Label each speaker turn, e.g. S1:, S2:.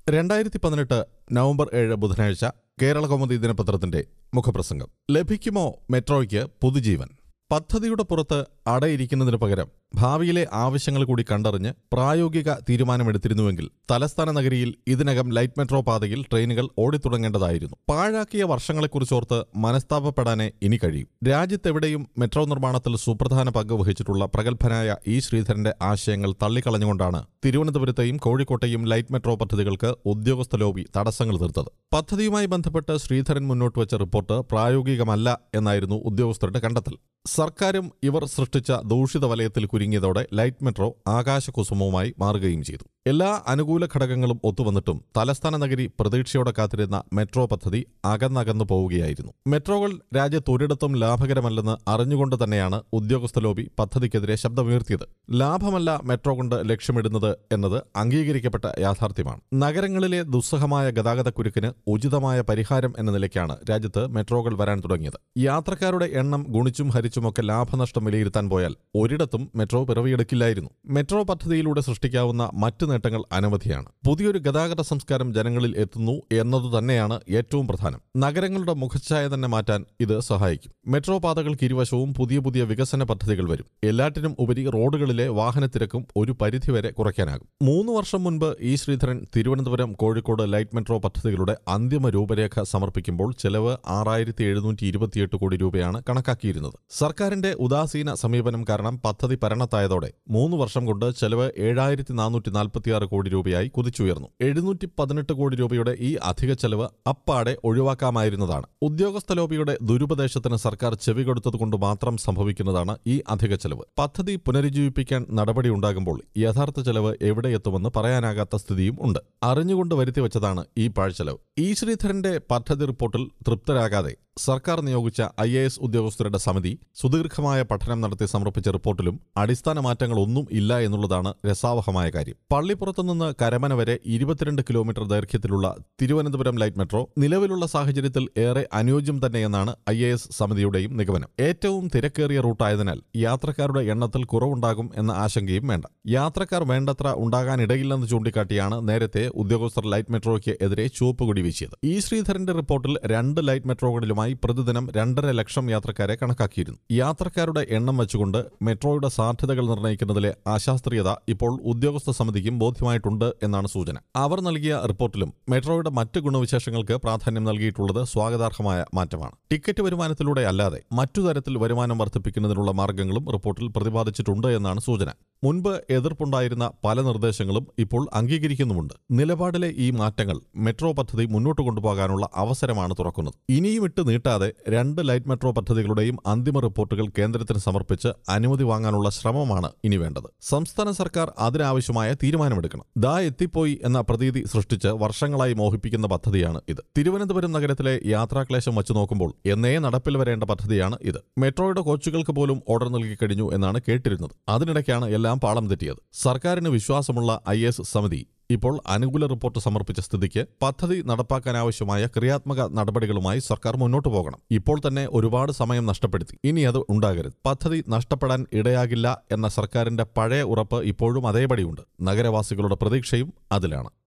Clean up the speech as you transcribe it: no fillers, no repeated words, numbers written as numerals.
S1: 2018 November 7 ബുധനാഴ്ച കേരളകൗമുദി ദിനപത്രത്തിന്റെ മുഖപ്രസംഗം. ലഭിക്കുമോ മെട്രോയ്ക്ക് പുതുജീവൻ? പദ്ധതിയുടെ പുറത്ത് അടയിരിക്കുന്നതിന് പകരം ഭാവിയിലെ ആവശ്യങ്ങൾ കൂടി കണ്ടറിഞ്ഞ് പ്രായോഗിക തീരുമാനമെടുത്തിരുന്നുവെങ്കിൽ തലസ്ഥാന നഗരിയിൽ ഇതിനകം ലൈറ്റ് മെട്രോ പാതയിൽ ട്രെയിനുകൾ ഓടിത്തുടങ്ങേണ്ടതായിരുന്നു. പാഴാക്കിയ വർഷങ്ങളെക്കുറിച്ചോർത്ത് മനസ്താപപ്പെടാനേ ഇനി കഴിയും. രാജ്യത്തെവിടെയും മെട്രോ നിർമ്മാണത്തിൽ സുപ്രധാന പങ്ക് വഹിച്ചിട്ടുള്ള പ്രഗത്ഭനായ ഇ ശ്രീധരന്റെ ആശയങ്ങൾ തള്ളിക്കളഞ്ഞുകൊണ്ടാണ് തിരുവനന്തപുരത്തെയും കോഴിക്കോട്ടെയും ലൈറ്റ് മെട്രോ പദ്ധതികൾക്ക് ഉദ്യോഗസ്ഥ ലോബി തടസ്സങ്ങൾ തീർത്തത്. പദ്ധതിയുമായി ബന്ധപ്പെട്ട് ശ്രീധരൻ മുന്നോട്ട് വച്ച റിപ്പോർട്ട് പ്രായോഗികമല്ല എന്നായിരുന്നു ഉദ്യോഗസ്ഥരുടെ കണ്ടെത്തൽ. സർക്കാരും ഇവർ സൃഷ്ടിച്ച ദൂഷിത വലയത്തിൽ കുരുങ്ങിയതോടെ ലൈറ്റ് മെട്രോ ആകാശകുസുമവുമായി മാറുകയും ചെയ്തു. എല്ലാ അനുകൂല ഘടകങ്ങളും ഒത്തുവന്നിട്ടും തലസ്ഥാന നഗരി പ്രതീക്ഷയോടെ കാത്തിരുന്ന മെട്രോ പദ്ധതി അകന്നകന്നു പോവുകയായിരുന്നു. മെട്രോകൾ രാജ്യത്ത് ഒരിടത്തും ലാഭകരമല്ലെന്ന് അറിഞ്ഞുകൊണ്ട് തന്നെയാണ് ഉദ്യോഗസ്ഥ ലോബി പദ്ധതിക്കെതിരെ ശബ്ദമുയർത്തിയത്. ലാഭമല്ല മെട്രോ കൊണ്ട് ലക്ഷ്യമിടുന്നത് എന്നത് അംഗീകരിക്കപ്പെട്ട യാഥാർത്ഥ്യമാണ്. നഗരങ്ങളിലെ ദുസ്സഹമായ ഗതാഗതക്കുരുക്കിന് ഉചിതമായ പരിഹാരം എന്ന നിലയ്ക്കാണ് രാജ്യത്ത് മെട്രോകൾ വരാൻ തുടങ്ങിയത്. യാത്രക്കാരുടെ എണ്ണം ഗുണിച്ചും ഹരിച്ചുമൊക്കെ ലാഭനഷ്ടം വിലയിരുത്താൻ പോയാൽ ഒരിടത്തും മെട്രോ പിറവിയെടുക്കില്ലായിരുന്നു. മെട്രോ പദ്ധതിയിലൂടെ സൃഷ്ടിക്കാവുന്ന മറ്റ് നേട്ടങ്ങൾ അനവധിയാണ്. പുതിയൊരു ഗതാഗത സംസ്കാരം ജനങ്ങളിൽ എത്തുന്നു എന്നതുതന്നെയാണ് ഏറ്റവും പ്രധാനം. നഗരങ്ങളുടെ മുഖച്ഛായ തന്നെ മാറ്റാൻ ഇത് സഹായിക്കും. മെട്രോ പാതകൾക്ക് ഇരുവശവും പുതിയ പുതിയ വികസന പദ്ധതികൾ വരും. എല്ലാറ്റിനും ഉപരി റോഡുകളിലെ വാഹനത്തിരക്കും ഒരു പരിധിവരെ കുറയ്ക്കാനാകും. 3 വർഷം മുൻപ് E Sreedharan Thiruvananthapuram Kozhikode light metro പദ്ധതികളുടെ അന്തിമ രൂപരേഖ സമർപ്പിക്കുമ്പോൾ ചെലവ് 6728 കോടി രൂപയാണ് കണക്കാക്കിയിരുന്നത്. സർക്കാരിന്റെ ഉദാസീന സമീപനം കാരണം പദ്ധതി പരണത്തായതോടെ 3 വർഷം കൊണ്ട് ചെലവ് 7446 കോടി രൂപയായി കുതിച്ചുയർന്നു. 718 കോടി രൂപയുടെ ഈ അധിക ചെലവ് അപ്പാടെ ഒഴിവാക്കാമായിരുന്നതാണ്. ഉദ്യോഗസ്ഥ ലോബിയുടെ ദുരുപദേശത്തിന് സർക്കാർ ചെവി കൊടുത്തതുകൊണ്ട് മാത്രം സംഭവിക്കുന്നതാണ് ഈ അധിക ചെലവ്. പദ്ധതി പുനരുജ്ജീവിപ്പിക്കാൻ നടപടിയുണ്ടാകുമ്പോൾ യഥാർത്ഥ ചെലവ് എവിടെയെത്തുമെന്ന് പറയാനാകാത്ത സ്ഥിതിയും ഉണ്ട്. അറിഞ്ഞുകൊണ്ട് വരുത്തിവെച്ചതാണ് ഈ പാഴ്ചെലവ്. ഇ ശ്രീധരന്റെ പദ്ധതി റിപ്പോർട്ടിൽ തൃപ്തരാകാതെ സർക്കാർ നിയോഗിച്ച IAS ഉദ്യോഗസ്ഥരുടെ സമിതി സുദീർഘമായ പഠനം നടത്തി സമർപ്പിച്ച റിപ്പോർട്ടിലും അടിസ്ഥാന മാറ്റങ്ങളൊന്നും ഇല്ല എന്നുള്ളതാണ് രസാവഹമായ കാര്യം. പള്ളിപ്പുറത്തുനിന്ന് കരമന വരെ 22 കിലോമീറ്റർ ദൈർഘ്യത്തിലുള്ള തിരുവനന്തപുരം ലൈറ്റ് മെട്രോ നിലവിലുള്ള സാഹചര്യത്തിൽ ഏറെ അനുയോജ്യം തന്നെയെന്നാണ് IAS സമിതിയുടെയും നിഗമനം. ഏറ്റവും തിരക്കേറിയ റൂട്ടായതിനാൽ യാത്രക്കാരുടെ എണ്ണത്തിൽ കുറവുണ്ടാകും എന്ന ആശങ്കയും വേണ്ട. യാത്രക്കാർ വേണ്ടത്ര ഉണ്ടാകാനിടയില്ലെന്ന് ചൂണ്ടിക്കാട്ടിയാണ് നേരത്തെ ഉദ്യോഗസ്ഥർ ലൈറ്റ് മെട്രോയ്ക്ക് എതിരെ ചുവപ്പുകൊടി വീശിയത്. ഇ ശ്രീധരന്റെ റിപ്പോർട്ടിൽ 2 ലൈറ്റ് മെട്രോകളിലുമായി പ്രതിദിനം 2.5 ലക്ഷം യാത്രക്കാരെ കണക്കാക്കിയിരുന്നു. യാത്രക്കാരുടെ എണ്ണം വെച്ചുകൊണ്ട് മെട്രോയുടെ സാധ്യതകൾ നിർണ്ണയിക്കുന്നതിലെ അശാസ്ത്രീയത ഇപ്പോൾ ഉദ്യോഗസ്ഥ സമിതിക്കും ബോധ്യമായിട്ടുണ്ട് എന്നാണ് സൂചന. അവർ നൽകിയ റിപ്പോർട്ടിലും മെട്രോയുടെ മറ്റ് ഗുണവിശേഷങ്ങൾക്ക് പ്രാധാന്യം നൽകിയിട്ടുള്ളത് സ്വാഗതാർഹമായ മാറ്റമാണ്. ടിക്കറ്റ് വരുമാനത്തിലൂടെ അല്ലാതെ മറ്റു തരത്തിൽ വരുമാനം വർദ്ധിപ്പിക്കുന്നതിനുള്ള മാർഗങ്ങളും റിപ്പോർട്ടിൽ പ്രതിപാദിച്ചിട്ടുണ്ട് എന്നാണ് സൂചന. മുൻപ് എതിർപ്പുണ്ടായിരുന്ന പല നിർദ്ദേശങ്ങളും ഇപ്പോൾ അംഗീകരിക്കുന്നുമുണ്ട്. നിലപാടിലെ ഈ മാറ്റങ്ങൾ മെട്രോ പദ്ധതി മുന്നോട്ട് കൊണ്ടുപോകാനുള്ള അവസരമാണ് തുറക്കുന്നത്. ഇനിയും ഇട്ട് നീട്ടാതെ 2 ലൈറ്റ് മെട്രോ പദ്ധതികളുടെയും അന്തിമ റിപ്പോർട്ടുകൾ കേന്ദ്രത്തിന് സമർപ്പിച്ച് അനുമതി വാങ്ങാനുള്ള ശ്രമമാണ് ഇനി വേണ്ടത്. സംസ്ഥാന സർക്കാർ അതിനാവശ്യമായ തീരുമാനമെടുക്കണം. ദാ എത്തിപ്പോയി എന്ന പ്രതീതി സൃഷ്ടിച്ച് വർഷങ്ങളായി മോഹിപ്പിക്കുന്ന പദ്ധതിയാണ് ഇത്. തിരുവനന്തപുരം നഗരത്തിലെ യാത്രാക്ലേശം വച്ചു നോക്കുമ്പോൾ എന്നേ നടപ്പിൽ വരേണ്ട പദ്ധതിയാണ് ഇത്. മെട്രോയുടെ കോച്ചുകൾക്ക് പോലും ഓർഡർ നൽകിക്കഴിഞ്ഞു എന്നാണ് കേട്ടിരുന്നത്. അതിനിടയ്ക്കാണ് എല്ലാം പാളം തെറ്റിയത്. സർക്കാരിന് വിശ്വാസമുള്ള IAS സമിതി ഇപ്പോൾ അനുകൂല റിപ്പോർട്ട് സമർപ്പിച്ച സ്ഥിതിക്ക് പദ്ധതി നടപ്പാക്കാനാവശ്യമായ ക്രിയാത്മക നടപടികളുമായി സർക്കാർ മുന്നോട്ടു പോകണം. ഇപ്പോൾ തന്നെ ഒരുപാട് സമയം നഷ്ടപ്പെടുത്തി. ഇനി അത് ഉണ്ടാകരുത്. പദ്ധതി നഷ്ടപ്പെടാൻ ഇടയാകില്ല എന്ന സർക്കാരിന്റെ പഴയ ഉറപ്പ് ഇപ്പോഴും അതേപടിയുണ്ട്. നഗരവാസികളുടെ പ്രതീക്ഷയും അതിലാണ്.